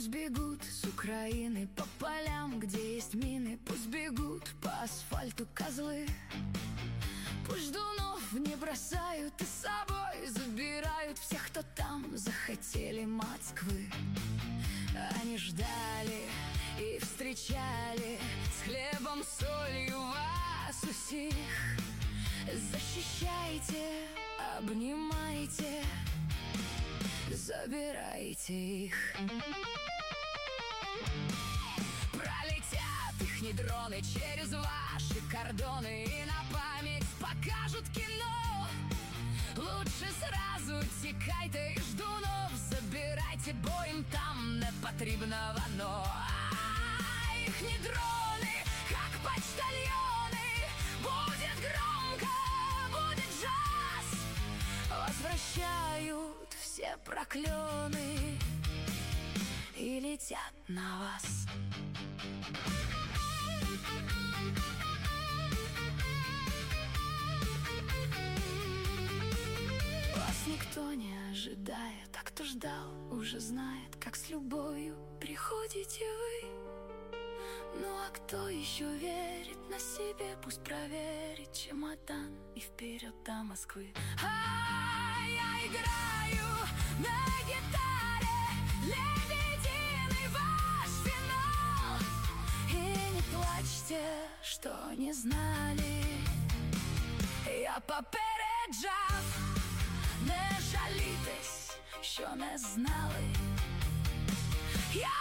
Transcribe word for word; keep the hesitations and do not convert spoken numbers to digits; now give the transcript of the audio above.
Пусть бегут с Украины по полям, где есть мины. Пусть бегут по асфальту козлы. Пусть ждунов не бросают и с собой забирают всех, кто там захотели Москвы. Они ждали и встречали с хлебом, солью вас усих. Защищайте, обнимайте, забирайте их. Пролетят их дроны через ваши кордоны и на память покажут кино. Лучше сразу тікайте і ждунов забирайте, бо їм там не потрібно воно. А їхні дрони, как почтальоны, будет громко, будет джаз. Возвращают все проклёны и летят на вас. Вас никто не ожидает, а кто ждал, уже знает, как с любовью приходите вы. Ну а кто еще верит на себе, пусть проверит чемодан и вперед до Москвы. А я играю на гитаре «Лебединый ваш финал». И не плачьте, что не знали, я попереджав. Не жалітесь, що не знали. Я